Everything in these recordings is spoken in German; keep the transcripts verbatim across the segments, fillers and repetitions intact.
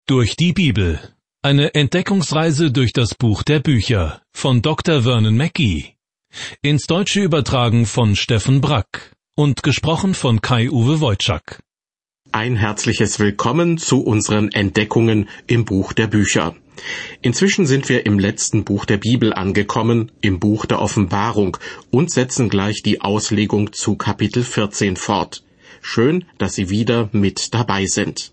Durch die Bibel. Eine Entdeckungsreise durch das Buch der Bücher von Doktor Vernon Mackey. Ins Deutsche übertragen von Steffen Brack und gesprochen von Kai-Uwe Wojczak. Ein herzliches Willkommen zu unseren Entdeckungen im Buch der Bücher. Inzwischen sind wir im letzten Buch der Bibel angekommen, im Buch der Offenbarung, und setzen gleich die Auslegung zu Kapitel vierzehn fort. Schön, dass Sie wieder mit dabei sind.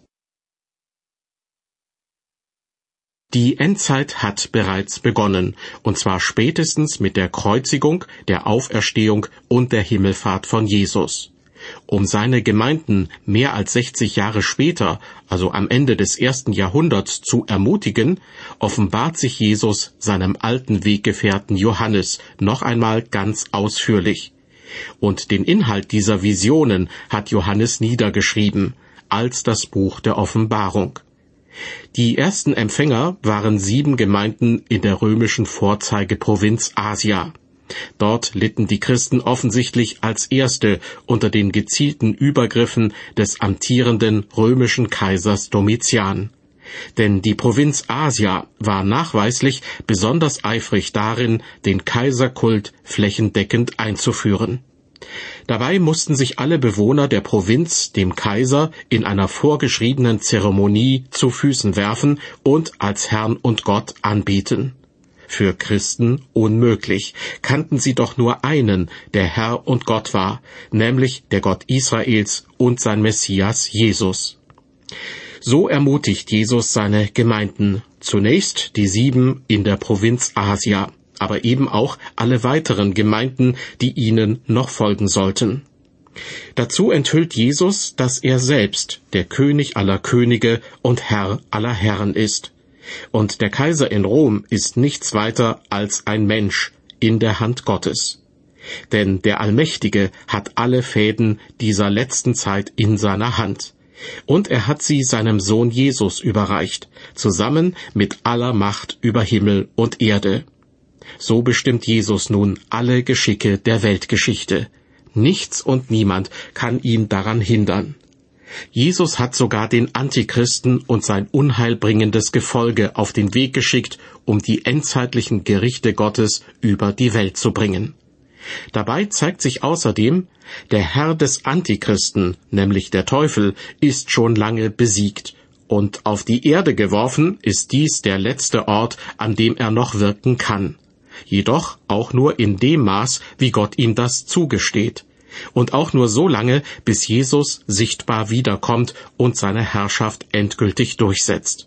Die Endzeit hat bereits begonnen, und zwar spätestens mit der Kreuzigung, der Auferstehung und der Himmelfahrt von Jesus. Um seine Gemeinden mehr als sechzig Jahre später, also am Ende des ersten Jahrhunderts, zu ermutigen, offenbart sich Jesus seinem alten Weggefährten Johannes noch einmal ganz ausführlich. Und den Inhalt dieser Visionen hat Johannes niedergeschrieben, als das Buch der Offenbarung. Die ersten Empfänger waren sieben Gemeinden in der römischen Vorzeigeprovinz Asia. Dort litten die Christen offensichtlich als erste unter den gezielten Übergriffen des amtierenden römischen Kaisers Domitian. Denn die Provinz Asia war nachweislich besonders eifrig darin, den Kaiserkult flächendeckend einzuführen. Dabei mussten sich alle Bewohner der Provinz dem Kaiser in einer vorgeschriebenen Zeremonie zu Füßen werfen und als Herrn und Gott anbeten. Für Christen unmöglich, kannten sie doch nur einen, der Herr und Gott war, nämlich der Gott Israels und sein Messias Jesus. So ermutigt Jesus seine Gemeinden, zunächst die sieben in der Provinz Asia, aber eben auch alle weiteren Gemeinden, die ihnen noch folgen sollten. Dazu enthüllt Jesus, dass er selbst der König aller Könige und Herr aller Herren ist. Und der Kaiser in Rom ist nichts weiter als ein Mensch in der Hand Gottes. Denn der Allmächtige hat alle Fäden dieser letzten Zeit in seiner Hand. Und er hat sie seinem Sohn Jesus überreicht, zusammen mit aller Macht über Himmel und Erde. So bestimmt Jesus nun alle Geschicke der Weltgeschichte. Nichts und niemand kann ihn daran hindern. Jesus hat sogar den Antichristen und sein unheilbringendes Gefolge auf den Weg geschickt, um die endzeitlichen Gerichte Gottes über die Welt zu bringen. Dabei zeigt sich außerdem, der Herr des Antichristen, nämlich der Teufel, ist schon lange besiegt. Und auf die Erde geworfen ist dies der letzte Ort, an dem er noch wirken kann. Jedoch auch nur in dem Maß, wie Gott ihm das zugesteht. Und auch nur so lange, bis Jesus sichtbar wiederkommt und seine Herrschaft endgültig durchsetzt.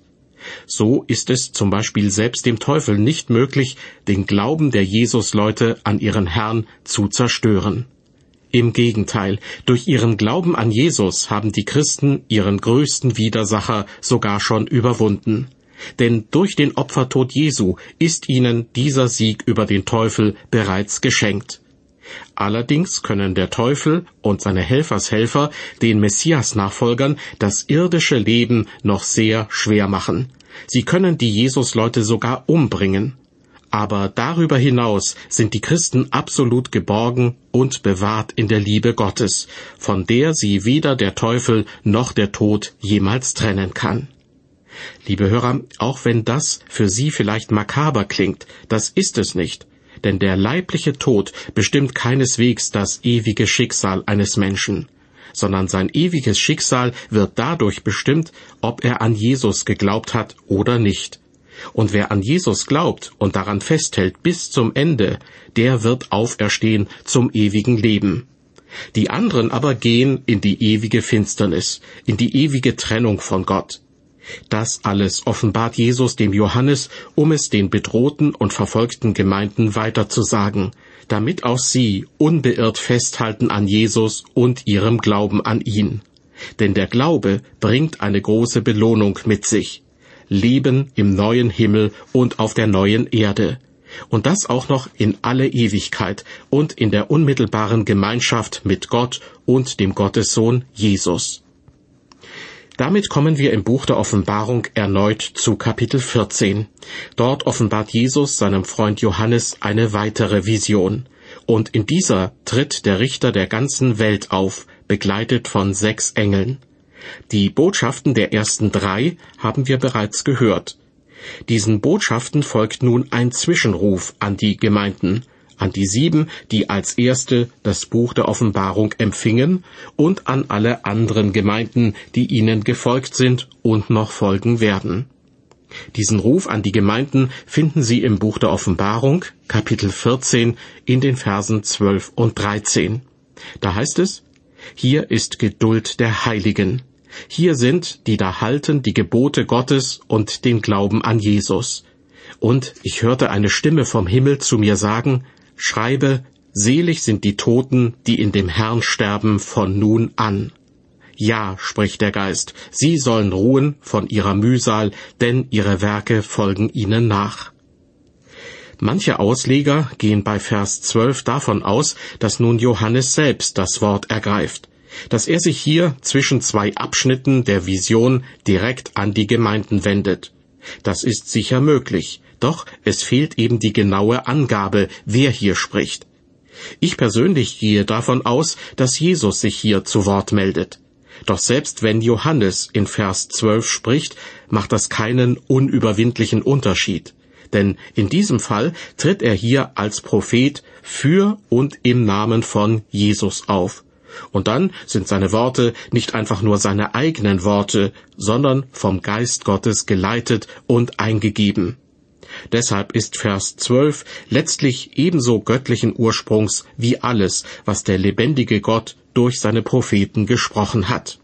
So ist es zum Beispiel selbst dem Teufel nicht möglich, den Glauben der Jesusleute an ihren Herrn zu zerstören. Im Gegenteil, durch ihren Glauben an Jesus haben die Christen ihren größten Widersacher sogar schon überwunden. Denn durch den Opfertod Jesu ist ihnen dieser Sieg über den Teufel bereits geschenkt. Allerdings können der Teufel und seine Helfershelfer den Messias-Nachfolgern das irdische Leben noch sehr schwer machen. Sie können die Jesusleute sogar umbringen. Aber darüber hinaus sind die Christen absolut geborgen und bewahrt in der Liebe Gottes, von der sie weder der Teufel noch der Tod jemals trennen kann. Liebe Hörer, auch wenn das für Sie vielleicht makaber klingt, das ist es nicht. Denn der leibliche Tod bestimmt keineswegs das ewige Schicksal eines Menschen, sondern sein ewiges Schicksal wird dadurch bestimmt, ob er an Jesus geglaubt hat oder nicht. Und wer an Jesus glaubt und daran festhält bis zum Ende, der wird auferstehen zum ewigen Leben. Die anderen aber gehen in die ewige Finsternis, in die ewige Trennung von Gott. Das alles offenbart Jesus dem Johannes, um es den bedrohten und verfolgten Gemeinden weiterzusagen, damit auch sie unbeirrt festhalten an Jesus und ihrem Glauben an ihn. Denn der Glaube bringt eine große Belohnung mit sich. Leben im neuen Himmel und auf der neuen Erde. Und das auch noch in alle Ewigkeit und in der unmittelbaren Gemeinschaft mit Gott und dem Gottessohn Jesus. Damit kommen wir im Buch der Offenbarung erneut zu Kapitel vierzehn. Dort offenbart Jesus seinem Freund Johannes eine weitere Vision. Und in dieser tritt der Richter der ganzen Welt auf, begleitet von sechs Engeln. Die Botschaften der ersten drei haben wir bereits gehört. Diesen Botschaften folgt nun ein Zwischenruf an die Gemeinden, an die sieben, die als erste das Buch der Offenbarung empfingen, und an alle anderen Gemeinden, die ihnen gefolgt sind und noch folgen werden. Diesen Ruf an die Gemeinden finden Sie im Buch der Offenbarung, Kapitel vierzehn, in den Versen zwölf und dreizehn. Da heißt es: Hier ist Geduld der Heiligen. Hier sind, die da halten die Gebote Gottes und den Glauben an Jesus. Und ich hörte eine Stimme vom Himmel zu mir sagen: Schreibe, selig sind die Toten, die in dem Herrn sterben von nun an. Ja, spricht der Geist, sie sollen ruhen von ihrer Mühsal, denn ihre Werke folgen ihnen nach. Manche Ausleger gehen bei Vers zwölf davon aus, dass nun Johannes selbst das Wort ergreift, dass er sich hier zwischen zwei Abschnitten der Vision direkt an die Gemeinden wendet. Das ist sicher möglich, doch es fehlt eben die genaue Angabe, wer hier spricht. Ich persönlich gehe davon aus, dass Jesus sich hier zu Wort meldet. Doch selbst wenn Johannes in Vers zwölf spricht, macht das keinen unüberwindlichen Unterschied. Denn in diesem Fall tritt er hier als Prophet für und im Namen von Jesus auf. Und dann sind seine Worte nicht einfach nur seine eigenen Worte, sondern vom Geist Gottes geleitet und eingegeben. Deshalb ist Vers zwölf letztlich ebenso göttlichen Ursprungs wie alles, was der lebendige Gott durch seine Propheten gesprochen hat.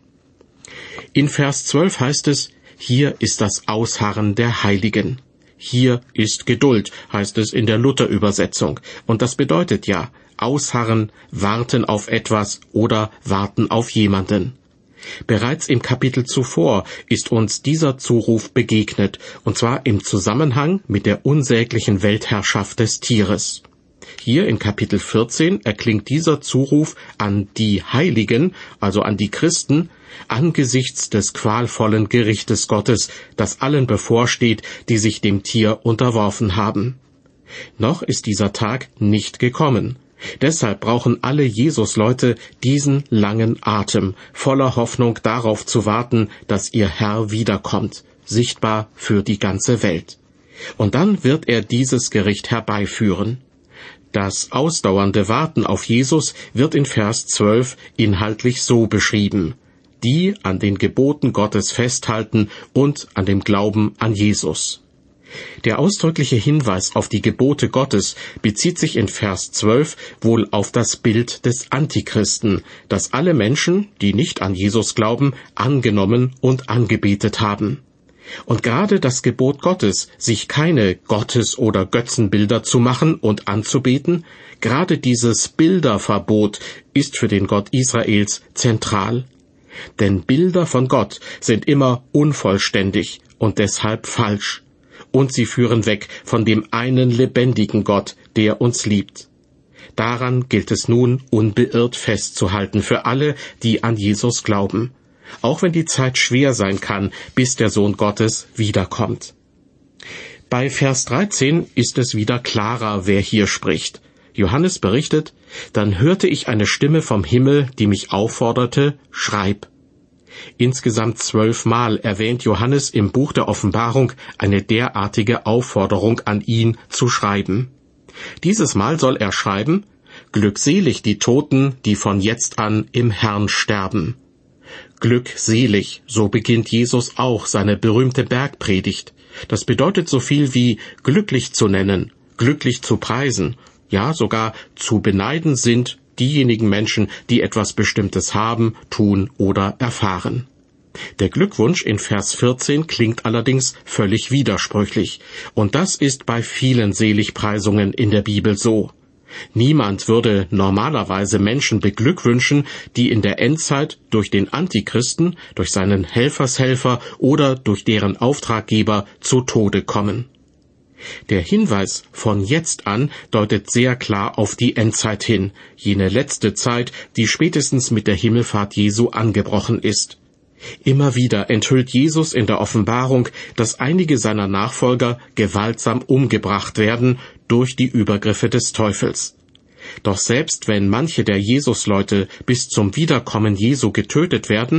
In Vers zwölf heißt es: Hier ist das Ausharren der Heiligen. Hier ist Geduld, heißt es in der Luther-Übersetzung. Und das bedeutet ja ausharren, warten auf etwas oder warten auf jemanden. Bereits im Kapitel zuvor ist uns dieser Zuruf begegnet, und zwar im Zusammenhang mit der unsäglichen Weltherrschaft des Tieres. Hier in Kapitel vierzehn erklingt dieser Zuruf an die Heiligen, also an die Christen, angesichts des qualvollen Gerichtes Gottes, das allen bevorsteht, die sich dem Tier unterworfen haben. Noch ist dieser Tag nicht gekommen. Deshalb brauchen alle Jesus-Leute diesen langen Atem, voller Hoffnung darauf zu warten, dass ihr Herr wiederkommt, sichtbar für die ganze Welt. Und dann wird er dieses Gericht herbeiführen. Das ausdauernde Warten auf Jesus wird in Vers zwölf inhaltlich so beschrieben: Die an den Geboten Gottes festhalten und an dem Glauben an Jesus. Der ausdrückliche Hinweis auf die Gebote Gottes bezieht sich in Vers zwölf wohl auf das Bild des Antichristen, das alle Menschen, die nicht an Jesus glauben, angenommen und angebetet haben. Und gerade das Gebot Gottes, sich keine Gottes- oder Götzenbilder zu machen und anzubeten, gerade dieses Bilderverbot ist für den Gott Israels zentral. Denn Bilder von Gott sind immer unvollständig und deshalb falsch. Und sie führen weg von dem einen lebendigen Gott, der uns liebt. Daran gilt es nun unbeirrt festzuhalten für alle, die an Jesus glauben. Auch wenn die Zeit schwer sein kann, bis der Sohn Gottes wiederkommt. Bei Vers dreizehn ist es wieder klarer, wer hier spricht. Johannes berichtet: Dann hörte ich eine Stimme vom Himmel, die mich aufforderte: Schreib. Insgesamt zwölfmal erwähnt Johannes im Buch der Offenbarung eine derartige Aufforderung an ihn zu schreiben. Dieses Mal soll er schreiben: Glückselig die Toten, die von jetzt an im Herrn sterben. Glückselig, so beginnt Jesus auch seine berühmte Bergpredigt. Das bedeutet so viel wie glücklich zu nennen, glücklich zu preisen, ja sogar zu beneiden sind diejenigen Menschen, die etwas Bestimmtes haben, tun oder erfahren. Der Glückwunsch in Vers vierzehn klingt allerdings völlig widersprüchlich, und das ist bei vielen Seligpreisungen in der Bibel so. Niemand würde normalerweise Menschen beglückwünschen, die in der Endzeit durch den Antichristen, durch seinen Helfershelfer oder durch deren Auftraggeber zu Tode kommen. Der Hinweis von jetzt an deutet sehr klar auf die Endzeit hin, jene letzte Zeit, die spätestens mit der Himmelfahrt Jesu angebrochen ist. Immer wieder enthüllt Jesus in der Offenbarung, dass einige seiner Nachfolger gewaltsam umgebracht werden durch die Übergriffe des Teufels. Doch selbst wenn manche der Jesusleute bis zum Wiederkommen Jesu getötet werden,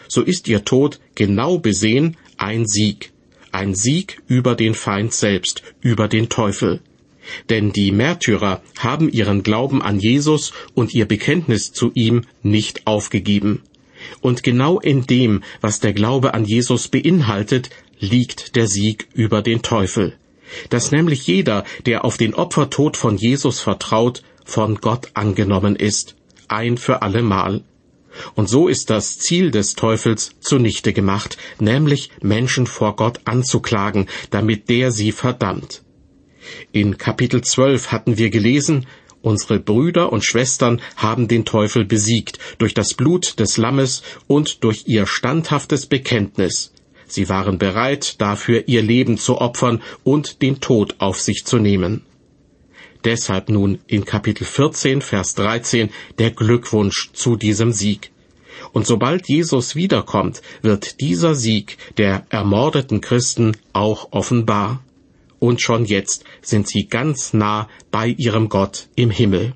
so ist ihr Tod genau besehen ein Sieg. Ein Sieg über den Feind selbst, über den Teufel. Denn die Märtyrer haben ihren Glauben an Jesus und ihr Bekenntnis zu ihm nicht aufgegeben. Und genau in dem, was der Glaube an Jesus beinhaltet, liegt der Sieg über den Teufel. Dass nämlich jeder, der auf den Opfertod von Jesus vertraut, von Gott angenommen ist, ein für allemal. Und so ist das Ziel des Teufels zunichte gemacht, nämlich Menschen vor Gott anzuklagen, damit der sie verdammt. In Kapitel zwölf hatten wir gelesen, unsere Brüder und Schwestern haben den Teufel besiegt durch das Blut des Lammes und durch ihr standhaftes Bekenntnis. Sie waren bereit, dafür ihr Leben zu opfern und den Tod auf sich zu nehmen. Deshalb nun in Kapitel vierzehn, Vers dreizehn der Glückwunsch zu diesem Sieg. Und sobald Jesus wiederkommt, wird dieser Sieg der ermordeten Christen auch offenbar. Und schon jetzt sind sie ganz nah bei ihrem Gott im Himmel.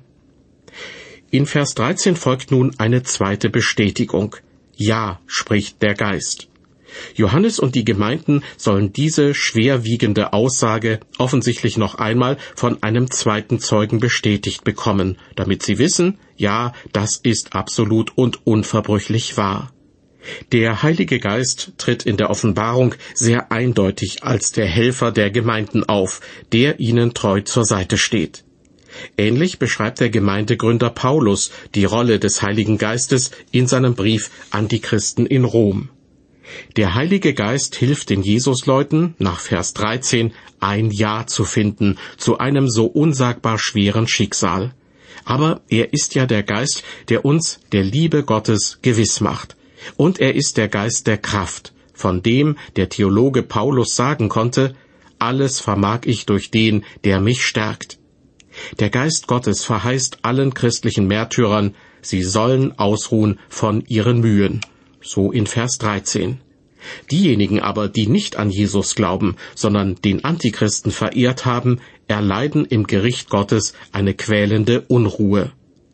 In Vers dreizehn folgt nun eine zweite Bestätigung. Ja, spricht der Geist. Johannes und die Gemeinden sollen diese schwerwiegende Aussage offensichtlich noch einmal von einem zweiten Zeugen bestätigt bekommen, damit sie wissen, ja, das ist absolut und unverbrüchlich wahr. Der Heilige Geist tritt in der Offenbarung sehr eindeutig als der Helfer der Gemeinden auf, der ihnen treu zur Seite steht. Ähnlich beschreibt der Gemeindegründer Paulus die Rolle des Heiligen Geistes in seinem Brief an die Christen in Rom. Der Heilige Geist hilft den Jesusleuten, nach Vers dreizehn, ein Ja zu finden zu einem so unsagbar schweren Schicksal. Aber er ist ja der Geist, der uns der Liebe Gottes gewiss macht. Und er ist der Geist der Kraft, von dem der Theologe Paulus sagen konnte, alles vermag ich durch den, der mich stärkt. Der Geist Gottes verheißt allen christlichen Märtyrern, sie sollen ausruhen von ihren Mühen. So in Vers dreizehn. Diejenigen aber, die nicht an Jesus glauben, sondern den Antichristen verehrt haben, erleiden im Gericht Gottes eine quälende Unruhe.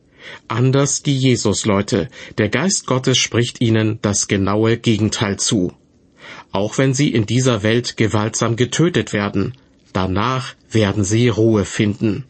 Anders die Jesusleute, der Geist Gottes spricht ihnen das genaue Gegenteil zu. Auch wenn sie in dieser Welt gewaltsam getötet werden, danach werden sie Ruhe finden.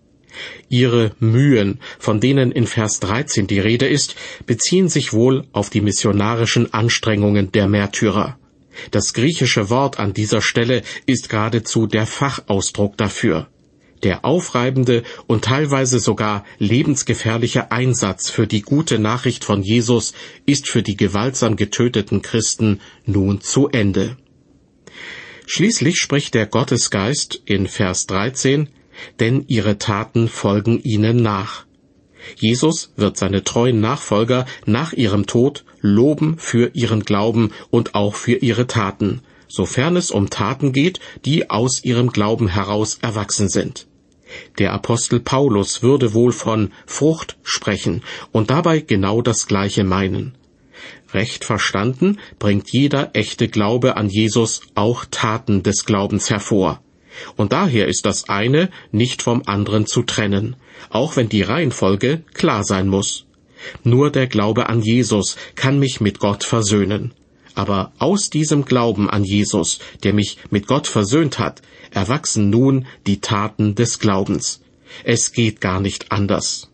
Ihre Mühen, von denen in Vers dreizehn die Rede ist, beziehen sich wohl auf die missionarischen Anstrengungen der Märtyrer. Das griechische Wort an dieser Stelle ist geradezu der Fachausdruck dafür. Der aufreibende und teilweise sogar lebensgefährliche Einsatz für die gute Nachricht von Jesus ist für die gewaltsam getöteten Christen nun zu Ende. Schließlich spricht der Gottesgeist in Vers dreizehn, denn ihre Taten folgen ihnen nach. Jesus wird seine treuen Nachfolger nach ihrem Tod loben für ihren Glauben und auch für ihre Taten, sofern es um Taten geht, die aus ihrem Glauben heraus erwachsen sind. Der Apostel Paulus würde wohl von Frucht sprechen und dabei genau das Gleiche meinen. Recht verstanden bringt jeder echte Glaube an Jesus auch Taten des Glaubens hervor. Und daher ist das eine nicht vom anderen zu trennen, auch wenn die Reihenfolge klar sein muss. Nur der Glaube an Jesus kann mich mit Gott versöhnen. Aber aus diesem Glauben an Jesus, der mich mit Gott versöhnt hat, erwachsen nun die Taten des Glaubens. Es geht gar nicht anders.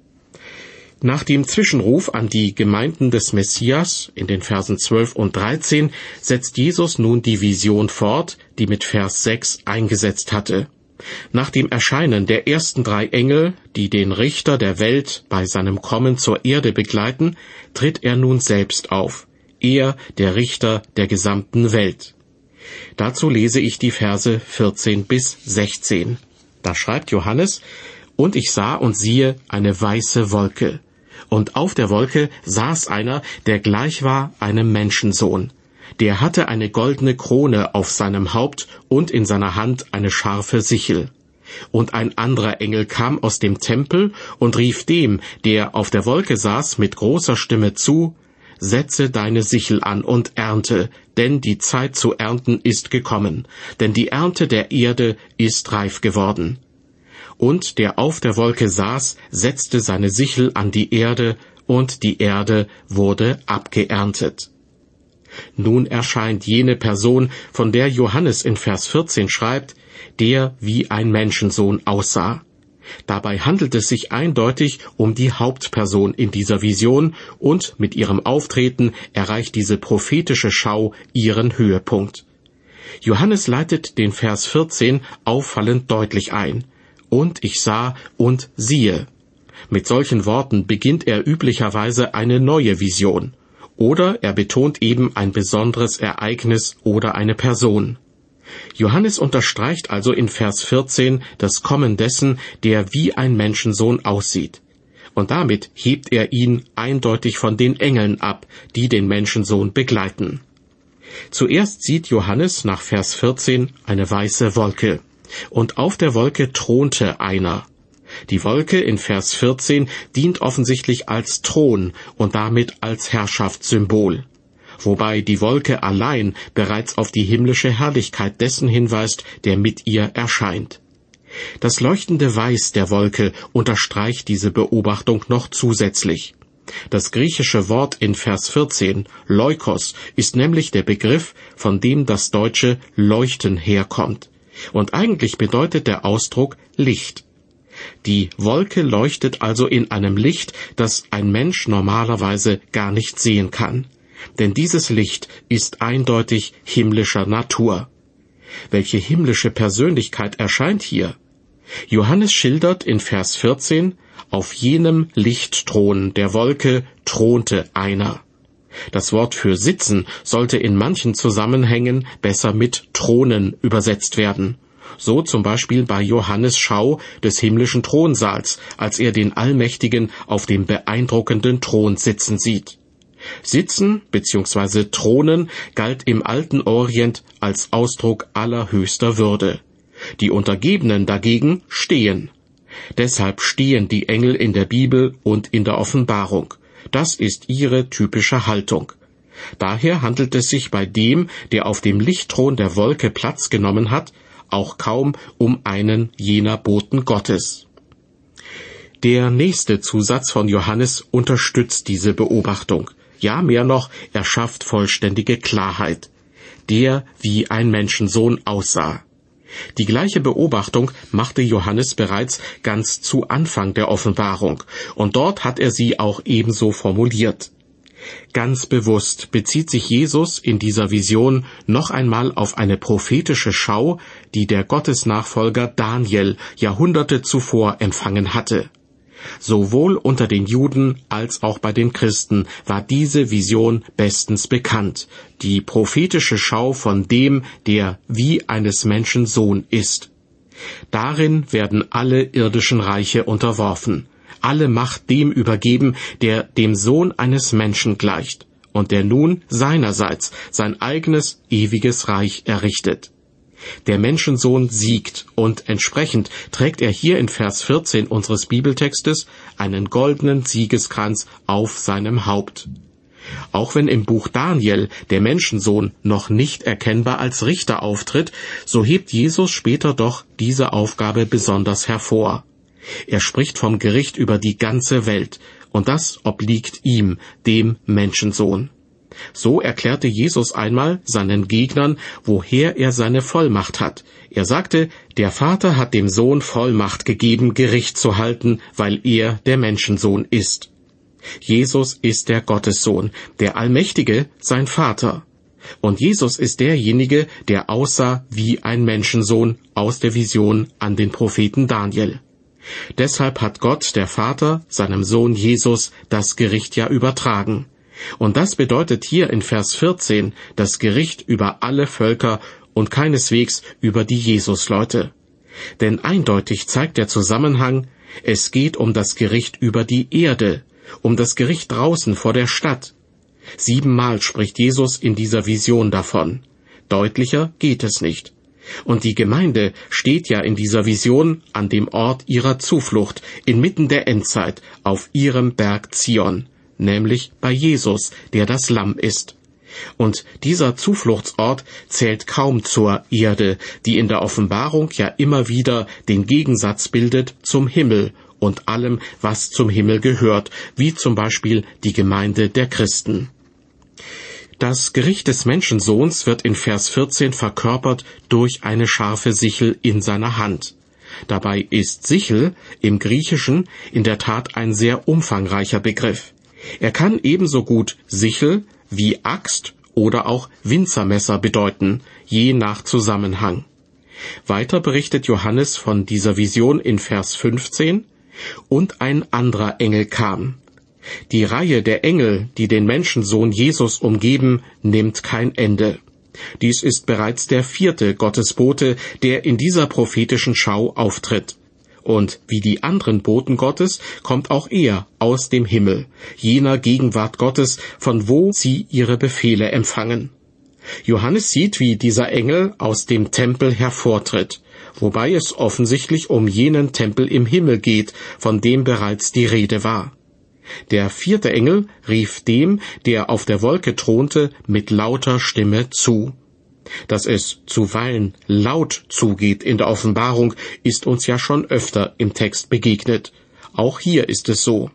Nach dem Zwischenruf an die Gemeinden des Messias in den Versen zwölf und dreizehn setzt Jesus nun die Vision fort, die mit Vers sechs eingesetzt hatte. Nach dem Erscheinen der ersten drei Engel, die den Richter der Welt bei seinem Kommen zur Erde begleiten, tritt er nun selbst auf, er der Richter der gesamten Welt. Dazu lese ich die Verse vierzehn bis sechzehn. Da schreibt Johannes, und ich sah und siehe eine weiße Wolke. Und auf der Wolke saß einer, der gleich war einem Menschensohn. Der hatte eine goldene Krone auf seinem Haupt und in seiner Hand eine scharfe Sichel. Und ein anderer Engel kam aus dem Tempel und rief dem, der auf der Wolke saß, mit großer Stimme zu, Setze deine Sichel an und ernte, denn die Zeit zu ernten ist gekommen, denn die Ernte der Erde ist reif geworden. Und der auf der Wolke saß, setzte seine Sichel an die Erde, und die Erde wurde abgeerntet. Nun erscheint jene Person, von der Johannes in Vers vierzehn schreibt, der wie ein Menschensohn aussah. Dabei handelt es sich eindeutig um die Hauptperson in dieser Vision und mit ihrem Auftreten erreicht diese prophetische Schau ihren Höhepunkt. Johannes leitet den Vers vierzehn auffallend deutlich ein. Und ich sah und siehe. Mit solchen Worten beginnt er üblicherweise eine neue Vision. Oder er betont eben ein besonderes Ereignis oder eine Person. Johannes unterstreicht also in Vers vierzehn das Kommen dessen, der wie ein Menschensohn aussieht. Und damit hebt er ihn eindeutig von den Engeln ab, die den Menschensohn begleiten. Zuerst sieht Johannes nach Vers vierzehn eine weiße Wolke. Und auf der Wolke thronte einer. Die Wolke in Vers vierzehn dient offensichtlich als Thron und damit als Herrschaftssymbol. Wobei die Wolke allein bereits auf die himmlische Herrlichkeit dessen hinweist, der mit ihr erscheint. Das leuchtende Weiß der Wolke unterstreicht diese Beobachtung noch zusätzlich. Das griechische Wort in Vers vierzehn, Leukos, ist nämlich der Begriff, von dem das deutsche Leuchten herkommt. Und eigentlich bedeutet der Ausdruck Licht. Die Wolke leuchtet also in einem Licht, das ein Mensch normalerweise gar nicht sehen kann. Denn dieses Licht ist eindeutig himmlischer Natur. Welche himmlische Persönlichkeit erscheint hier? Johannes schildert in Vers vierzehn, auf jenem Lichtthron der Wolke thronte einer. Das Wort für sitzen sollte in manchen Zusammenhängen besser mit Thronen übersetzt werden. So zum Beispiel bei Johannes Schau des himmlischen Thronsaals, als er den Allmächtigen auf dem beeindruckenden Thron sitzen sieht. Sitzen bzw. Thronen galt im alten Orient als Ausdruck allerhöchster Würde. Die Untergebenen dagegen stehen. Deshalb stehen die Engel in der Bibel und in der Offenbarung. Das ist ihre typische Haltung. Daher handelt es sich bei dem, der auf dem Lichtthron der Wolke Platz genommen hat, auch kaum um einen jener Boten Gottes. Der nächste Zusatz von Johannes unterstützt diese Beobachtung. Ja, mehr noch, er schafft vollständige Klarheit. Der wie ein Menschensohn aussah. Die gleiche Beobachtung machte Johannes bereits ganz zu Anfang der Offenbarung, und dort hat er sie auch ebenso formuliert. Ganz bewusst bezieht sich Jesus in dieser Vision noch einmal auf eine prophetische Schau, die der Gottesnachfolger Daniel Jahrhunderte zuvor empfangen hatte. Sowohl unter den Juden als auch bei den Christen war diese Vision bestens bekannt, die prophetische Schau von dem, der wie eines Menschen Sohn ist. Darin werden alle irdischen Reiche unterworfen, alle Macht dem übergeben, der dem Sohn eines Menschen gleicht und der nun seinerseits sein eigenes ewiges Reich errichtet. Der Menschensohn siegt und entsprechend trägt er hier in Vers vierzehn unseres Bibeltextes einen goldenen Siegeskranz auf seinem Haupt. Auch wenn im Buch Daniel der Menschensohn noch nicht erkennbar als Richter auftritt, so hebt Jesus später doch diese Aufgabe besonders hervor. Er spricht vom Gericht über die ganze Welt, und das obliegt ihm, dem Menschensohn. So erklärte Jesus einmal seinen Gegnern, woher er seine Vollmacht hat. Er sagte, der Vater hat dem Sohn Vollmacht gegeben, Gericht zu halten, weil er der Menschensohn ist. Jesus ist der Gottessohn, der Allmächtige sein Vater. Und Jesus ist derjenige, der aussah wie ein Menschensohn aus der Vision an den Propheten Daniel. Deshalb hat Gott, der Vater, seinem Sohn Jesus das Gericht ja übertragen. Und das bedeutet hier in Vers vierzehn das Gericht über alle Völker und keineswegs über die Jesusleute. Denn eindeutig zeigt der Zusammenhang, es geht um das Gericht über die Erde, um das Gericht draußen vor der Stadt. Siebenmal spricht Jesus in dieser Vision davon. Deutlicher geht es nicht. Und die Gemeinde steht ja in dieser Vision an dem Ort ihrer Zuflucht, inmitten der Endzeit, auf ihrem Berg Zion, nämlich bei Jesus, der das Lamm ist. Und dieser Zufluchtsort zählt kaum zur Erde, die in der Offenbarung ja immer wieder den Gegensatz bildet zum Himmel und allem, was zum Himmel gehört, wie zum Beispiel die Gemeinde der Christen. Das Gericht des Menschensohns wird in Vers vierzehn verkörpert durch eine scharfe Sichel in seiner Hand. Dabei ist Sichel im Griechischen in der Tat ein sehr umfangreicher Begriff. Er kann ebenso gut Sichel wie Axt oder auch Winzermesser bedeuten, je nach Zusammenhang. Weiter berichtet Johannes von dieser Vision in Vers fünfzehn: Und ein anderer Engel kam. Die Reihe der Engel, die den Menschensohn Jesus umgeben, nimmt kein Ende. Dies ist bereits der vierte Gottesbote, der in dieser prophetischen Schau auftritt. Und wie die anderen Boten Gottes kommt auch er aus dem Himmel, jener Gegenwart Gottes, von wo sie ihre Befehle empfangen. Johannes sieht, wie dieser Engel aus dem Tempel hervortritt, wobei es offensichtlich um jenen Tempel im Himmel geht, von dem bereits die Rede war. Der vierte Engel rief dem, der auf der Wolke thronte, mit lauter Stimme zu. Dass es zuweilen laut zugeht in der Offenbarung, ist uns ja schon öfter im Text begegnet. Auch hier ist es so.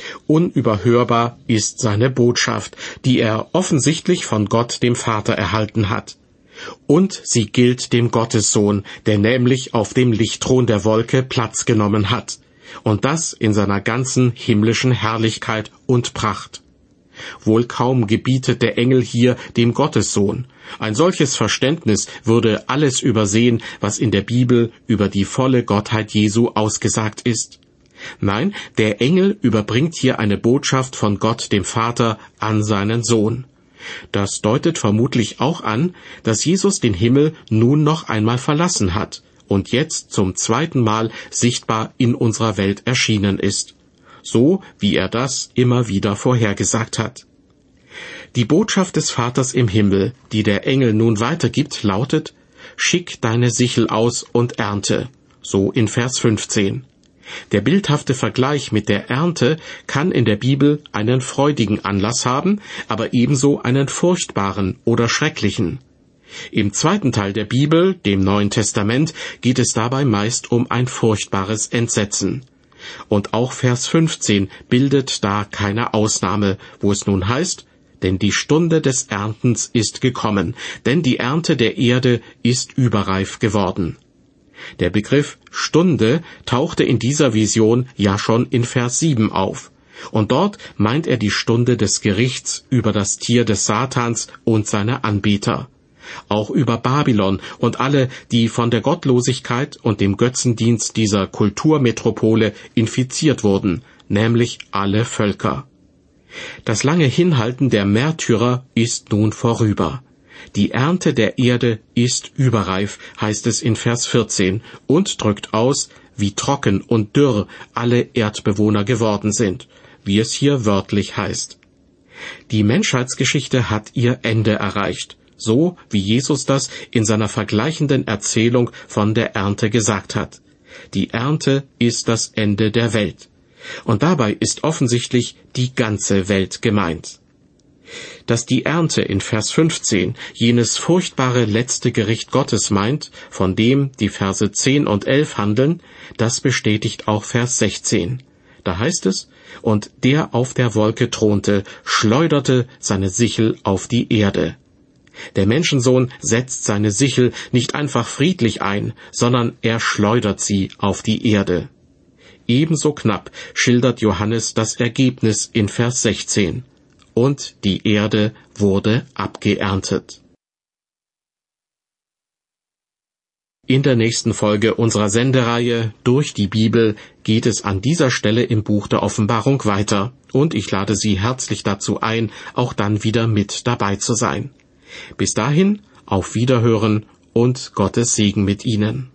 Unüberhörbar ist seine Botschaft, die er offensichtlich von Gott dem Vater erhalten hat. Und sie gilt dem Gottessohn, der nämlich auf dem Lichtthron der Wolke Platz genommen hat. Und das in seiner ganzen himmlischen Herrlichkeit und Pracht. Wohl kaum gebietet der Engel hier dem Gottessohn. Ein solches Verständnis würde alles übersehen, was in der Bibel über die volle Gottheit Jesu ausgesagt ist. Nein, der Engel überbringt hier eine Botschaft von Gott dem Vater an seinen Sohn. Das deutet vermutlich auch an, dass Jesus den Himmel nun noch einmal verlassen hat und jetzt zum zweiten Mal sichtbar in unserer Welt erschienen ist, so wie er das immer wieder vorhergesagt hat. Die Botschaft des Vaters im Himmel, die der Engel nun weitergibt, lautet: Schick deine Sichel aus und ernte, so in Vers fünfzehn. Der bildhafte Vergleich mit der Ernte kann in der Bibel einen freudigen Anlass haben, aber ebenso einen furchtbaren oder schrecklichen. Im zweiten Teil der Bibel, dem Neuen Testament, geht es dabei meist um ein furchtbares Entsetzen. Und auch Vers fünfzehn bildet da keine Ausnahme, wo es nun heißt: Denn die Stunde des Erntens ist gekommen, denn die Ernte der Erde ist überreif geworden. Der Begriff Stunde tauchte in dieser Vision ja schon in Vers sieben auf. Und dort meint er die Stunde des Gerichts über das Tier des Satans und seine Anbeter. Auch über Babylon und alle, die von der Gottlosigkeit und dem Götzendienst dieser Kulturmetropole infiziert wurden, nämlich alle Völker. Das lange Hinhalten der Märtyrer ist nun vorüber. Die Ernte der Erde ist überreif, heißt es in Vers vierzehn, und drückt aus, wie trocken und dürr alle Erdbewohner geworden sind, wie es hier wörtlich heißt. Die Menschheitsgeschichte hat ihr Ende erreicht, so wie Jesus das in seiner vergleichenden Erzählung von der Ernte gesagt hat. Die Ernte ist das Ende der Welt. Und dabei ist offensichtlich die ganze Welt gemeint. Dass die Ernte in Vers fünfzehn jenes furchtbare letzte Gericht Gottes meint, von dem die Verse zehn und elf handeln, das bestätigt auch Vers sechzehn. Da heißt es: Und der auf der Wolke thronte, schleuderte seine Sichel auf die Erde. Der Menschensohn setzt seine Sichel nicht einfach friedlich ein, sondern er schleudert sie auf die Erde. Ebenso knapp schildert Johannes das Ergebnis in Vers sechzehn. Und die Erde wurde abgeerntet. In der nächsten Folge unserer Sendereihe Durch die Bibel geht es an dieser Stelle im Buch der Offenbarung weiter, und ich lade Sie herzlich dazu ein, auch dann wieder mit dabei zu sein. Bis dahin, auf Wiederhören und Gottes Segen mit Ihnen.